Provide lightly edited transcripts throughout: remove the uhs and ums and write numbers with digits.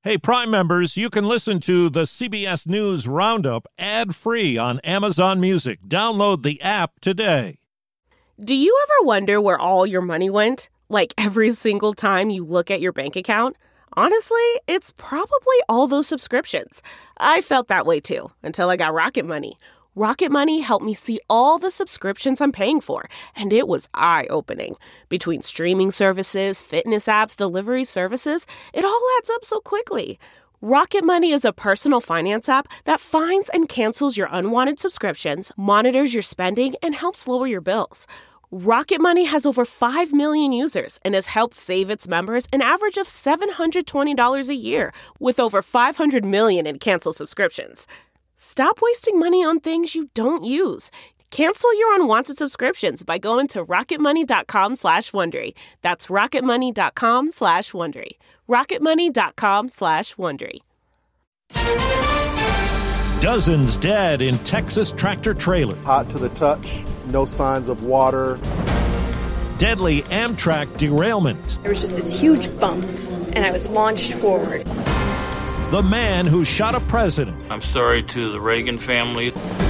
Hey, Prime members, you can listen to the CBS News Roundup ad-free on Amazon Music. Download the app today. Do you ever wonder where all your money went? Like every single time you look at your bank account? Honestly, it's probably all those subscriptions. I felt that way too, until I got Rocket Money. Rocket Money helped me see all the subscriptions I'm paying for, and it was eye-opening. Between streaming services, fitness apps, delivery services, it all adds up so quickly. Rocket Money is a personal finance app that finds and cancels your unwanted subscriptions, monitors your spending, and helps lower your bills. Rocket Money has over 5 million users and has helped save its members an average of $720 a year, with over 500 million in canceled subscriptions. Stop wasting money on things you don't use. Cancel your unwanted subscriptions by going to rocketmoney.com/Wondery. That's rocketmoney.com/Wondery. rocketmoney.com/Wondery. Dozens dead in Texas tractor trailer. Hot to the touch, no signs of water. Deadly Amtrak derailment. There was just this huge bump, and I was launched forward. The man who shot a president. I'm sorry to the Reagan family.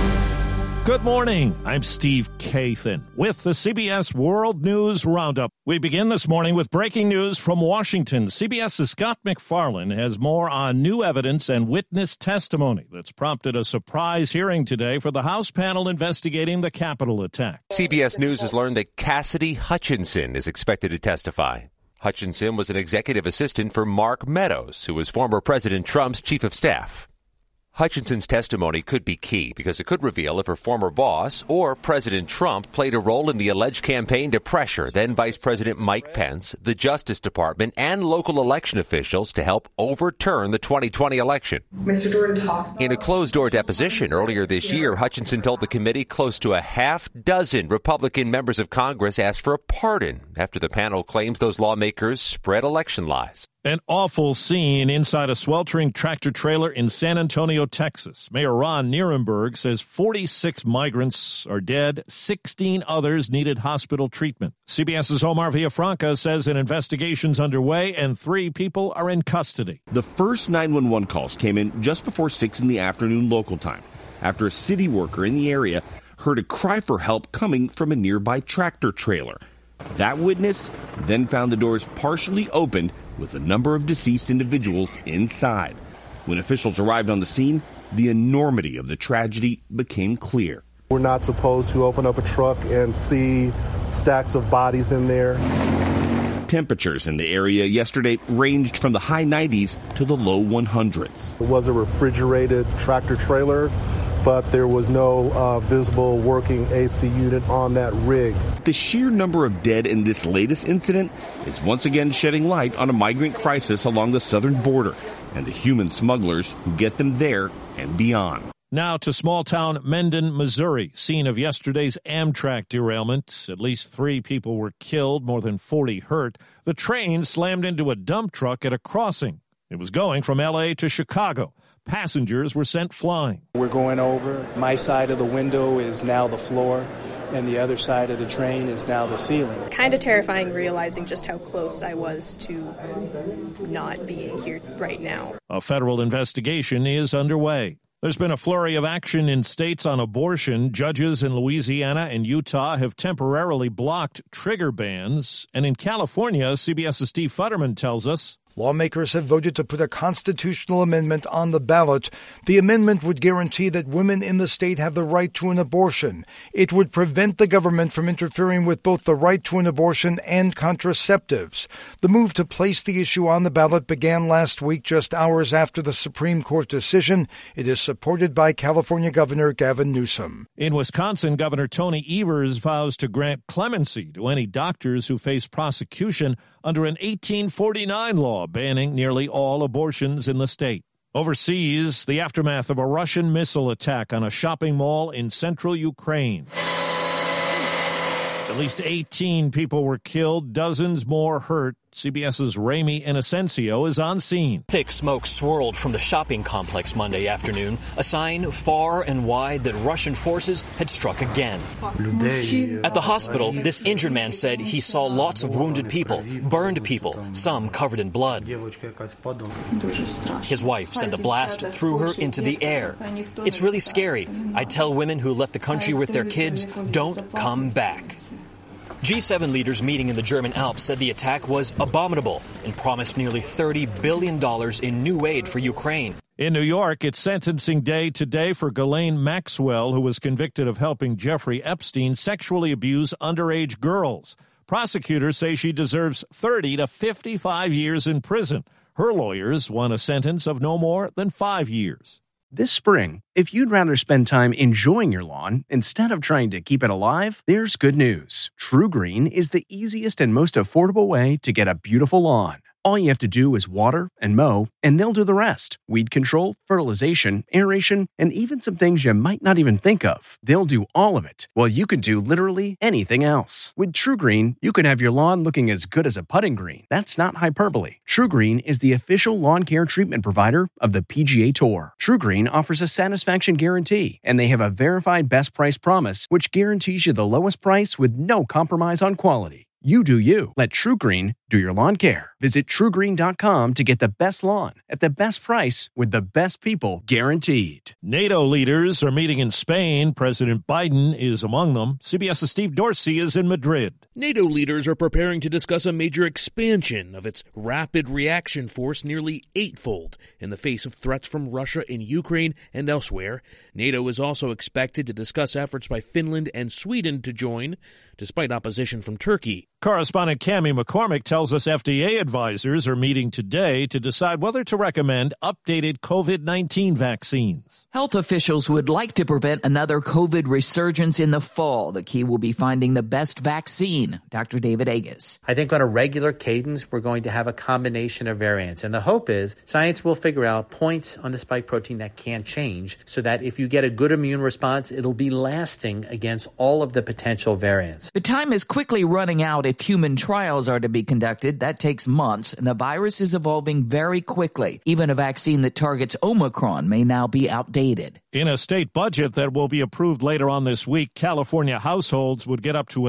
Good morning. I'm Steve Kathan with the CBS World News Roundup. We begin this morning with breaking news from Washington. CBS's Scott MacFarlane has more on new evidence and witness testimony that's prompted a surprise hearing today for the House panel investigating the Capitol attack. CBS News has learned that Cassidy Hutchinson is expected to testify. Hutchinson was an executive assistant for Mark Meadows, who was former President Trump's chief of staff. Hutchinson's testimony could be key because it could reveal if her former boss or President Trump played a role in the alleged campaign to pressure then Vice President Mike Pence, the Justice Department, and local election officials to help overturn the 2020 election. Mr. Jordan talked about... In a closed-door deposition earlier this year, Hutchinson told the committee close to a half dozen Republican members of Congress asked for a pardon after the panel claims those lawmakers spread election lies. An awful scene inside a sweltering tractor trailer in San Antonio, Texas. Mayor Ron Nirenberg says 46 migrants are dead. 16 others needed hospital treatment. CBS's Omar Villafranca says an investigation's underway and 3 people are in custody. The first 911 calls came in just before 6 in the afternoon local time after a city worker in the area heard a cry for help coming from a nearby tractor trailer. That witness then found the doors partially opened with a number of deceased individuals inside. When officials arrived on the scene, the enormity of the tragedy became clear. We're not supposed to open up a truck and see stacks of bodies in there. Temperatures in the area yesterday ranged from the high 90s to the low 100s. It was a refrigerated tractor trailer, but there was no visible working AC unit on that rig. The sheer number of dead in this latest incident is once again shedding light on a migrant crisis along the southern border and the human smugglers who get them there and beyond. Now to small-town Mendon, Missouri, scene of yesterday's Amtrak derailment. At least 3 people were killed, more than 40 hurt. The train slammed into a dump truck at a crossing. It was going from L.A. to Chicago. Passengers were sent flying. We're going over. My side of the window is now the floor, and the other side of the train is now the ceiling. Kind of terrifying realizing just how close I was to not being here right now. A federal investigation is underway. There's been a flurry of action in states on abortion. Judges in Louisiana and Utah have temporarily blocked trigger bans. And in California, CBS's Steve Futterman tells us, lawmakers have voted to put a constitutional amendment on the ballot. The amendment would guarantee that women in the state have the right to an abortion. It would prevent the government from interfering with both the right to an abortion and contraceptives. The move to place the issue on the ballot began last week, just hours after the Supreme Court decision. It is supported by California Governor Gavin Newsom. In Wisconsin, Governor Tony Evers vows to grant clemency to any doctors who face prosecution under an 1849 law banning nearly all abortions in the state. Overseas, the aftermath of a Russian missile attack on a shopping mall in central Ukraine. At least 18 people were killed, dozens more hurt. CBS's Ramy Inocencio is on scene. Thick smoke swirled from the shopping complex Monday afternoon, a sign far and wide that Russian forces had struck again. At the hospital, this injured man said he saw lots of wounded people, burned people, some covered in blood. His wife said the blast threw her into the air. It's really scary. I tell women who left the country with their kids, don't come back. G7 leaders meeting in the German Alps said the attack was abominable and promised nearly $30 billion in new aid for Ukraine. In New York, it's sentencing day today for Ghislaine Maxwell, who was convicted of helping Jeffrey Epstein sexually abuse underage girls. Prosecutors say she deserves 30 to 55 years in prison. Her lawyers want a sentence of no more than 5 years. This spring, if you'd rather spend time enjoying your lawn instead of trying to keep it alive, there's good news. True Green is the easiest and most affordable way to get a beautiful lawn. All you have to do is water and mow, and they'll do the rest. Weed control, fertilization, aeration, and even some things you might not even think of. They'll do all of it, while you can do literally anything else. With True Green, you can have your lawn looking as good as a putting green. That's not hyperbole. True Green is the official lawn care treatment provider of the PGA Tour. True Green offers a satisfaction guarantee, and they have a verified best price promise, which guarantees you the lowest price with no compromise on quality. You do you. Let True Green do your lawn care. Visit TrueGreen.com to get the best lawn at the best price with the best people guaranteed. NATO leaders are meeting in Spain. President Biden is among them. CBS's Steve Dorsey is in Madrid. NATO leaders are preparing to discuss a major expansion of its rapid reaction force nearly eightfold in the face of threats from Russia in Ukraine and elsewhere. NATO is also expected to discuss efforts by Finland and Sweden to join, despite opposition from Turkey. Correspondent Cammie McCormick tells us FDA advisors are meeting today to decide whether to recommend updated COVID-19 vaccines. Health officials would like to prevent another COVID resurgence in the fall. The key will be finding the best vaccine. Dr. David Agus. I think on a regular cadence, we're going to have a combination of variants. And the hope is science will figure out points on the spike protein that can't change so that if you get a good immune response, it'll be lasting against all of the potential variants. The time is quickly running out if human trials are to be conducted. That takes months, and the virus is evolving very quickly. Even a vaccine that targets Omicron may now be outdated. In a state budget that will be approved later on this week, California households would get up to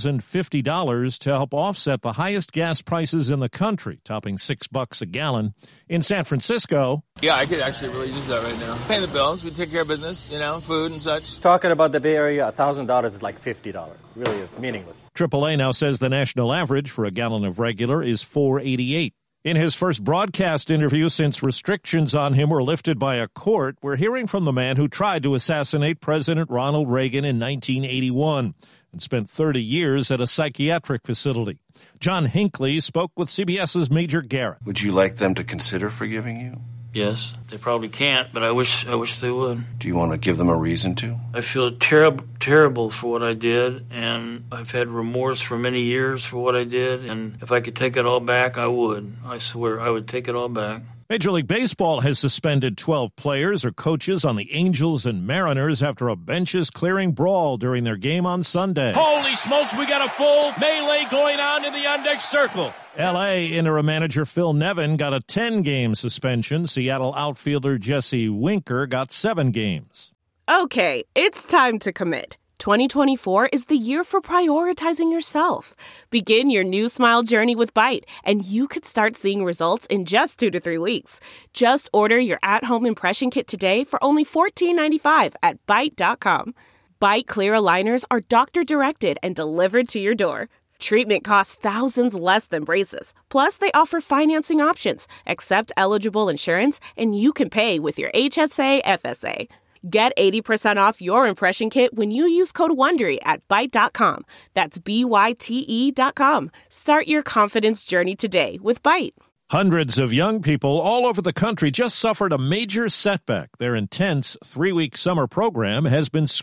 $1,050 to help offset the highest gas prices in the country, topping $6 a gallon. In San Francisco... Yeah, I could actually really use that right now. Paying the bills, we take care of business, food and such. Talking about the Bay Area, $1,000 is like $50. Really is meaningless. AAA now says the national average for a gallon of regular is $4.88. In his first broadcast interview since restrictions on him were lifted by a court, we're hearing from the man who tried to assassinate President Ronald Reagan in 1981 and spent 30 years at a psychiatric facility. John Hinckley spoke with CBS's Major Garrett. Would you like them to consider forgiving you? Yes, they probably can't, but I wish they would. Do you want to give them a reason to? I feel terrible for what I did, and I've had remorse for many years for what I did, and if I could take it all back, I would. I swear, I would take it all back. Major League Baseball has suspended 12 players or coaches on the Angels and Mariners after a benches-clearing brawl during their game on Sunday. Holy smokes, we got a full melee going on in the on-deck circle. L.A. interim manager Phil Nevin got a 10-game suspension. Seattle outfielder Jesse Winker got 7 games. Okay, it's time to commit. 2024 is the year for prioritizing yourself. Begin your new smile journey with Byte, and you could start seeing results in just 2 to 3 weeks. Just order your at-home impression kit today for only $14.95 at Byte.com. Byte Clear aligners are doctor-directed and delivered to your door. Treatment costs thousands less than braces. Plus, they offer financing options, accept eligible insurance, and you can pay with your HSA FSA. Get 80% off your impression kit when you use code WONDERY at Byte.com. That's BYTE.com. Start your confidence journey today with Byte. Hundreds of young people all over the country just suffered a major setback. Their intense 3-week summer program has been scrapped.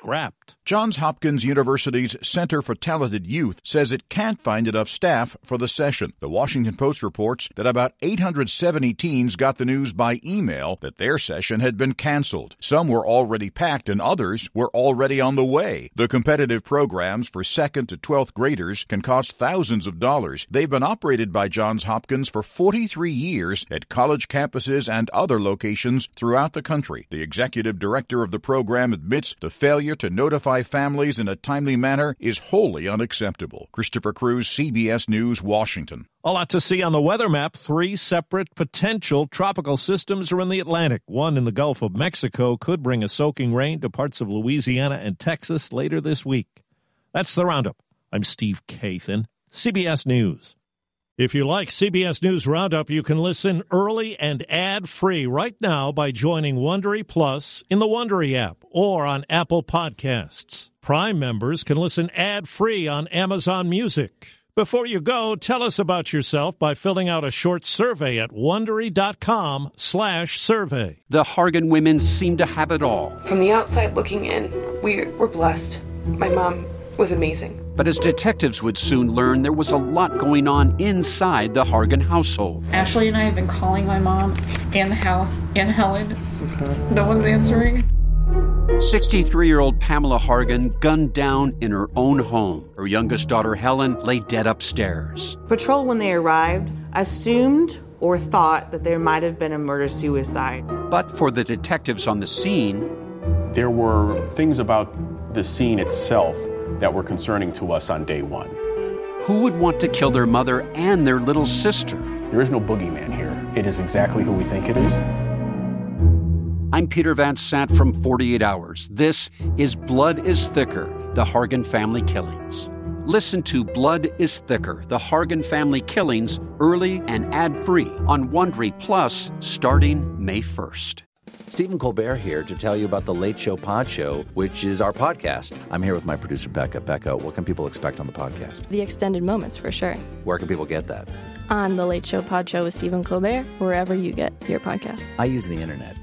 stopped. Johns Hopkins University's Center for Talented Youth says it can't find enough staff for the session. The Washington Post reports that about 870 teens got the news by email that their session had been canceled. Some were already packed and others were already on the way. The competitive programs for 2nd to 12th graders can cost thousands of dollars. They've been operated by Johns Hopkins for 43 years at college campuses and other locations throughout the country. The executive director of the program admits the failure to notify families in a timely manner is wholly unacceptable. Christopher Cruz, CBS News, Washington. A lot to see on the weather map. 3 separate potential tropical systems are in the Atlantic. One in the Gulf of Mexico could bring a soaking rain to parts of Louisiana and Texas later this week. That's the Roundup. I'm Steve Kathan, CBS News. If you like CBS News Roundup, you can listen early and ad-free right now by joining Wondery Plus in the Wondery app or on Apple Podcasts. Prime members can listen ad-free on Amazon Music. Before you go, tell us about yourself by filling out a short survey at Wondery.com/survey. The Hargan women seem to have it all. From the outside looking in, we're blessed. My mom was amazing. But as detectives would soon learn, there was a lot going on inside the Hargan household. Ashley and I have been calling my mom and the house and Helen. No one's answering. 63-year-old Pamela Hargan gunned down in her own home. Her youngest daughter, Helen, lay dead upstairs. Patrol, when they arrived, assumed or thought that there might have been a murder-suicide. But for the detectives on the scene, there were things about the scene itself that were concerning to us on day one. Who would want to kill their mother and their little sister? There is no boogeyman here. It is exactly who we think it is. I'm Peter Van Sant from 48 Hours. This is Blood is Thicker, the Hargan Family Killings. Listen to Blood is Thicker, the Hargan Family Killings, early and ad-free on Wondery Plus starting May 1st. Stephen Colbert here to tell you about The Late Show Pod Show, which is our podcast. I'm here with my producer, Becca. Becca, what can people expect on the podcast? The extended moments, for sure. Where can people get that? On The Late Show Pod Show with Stephen Colbert, wherever you get your podcasts. I use the internet.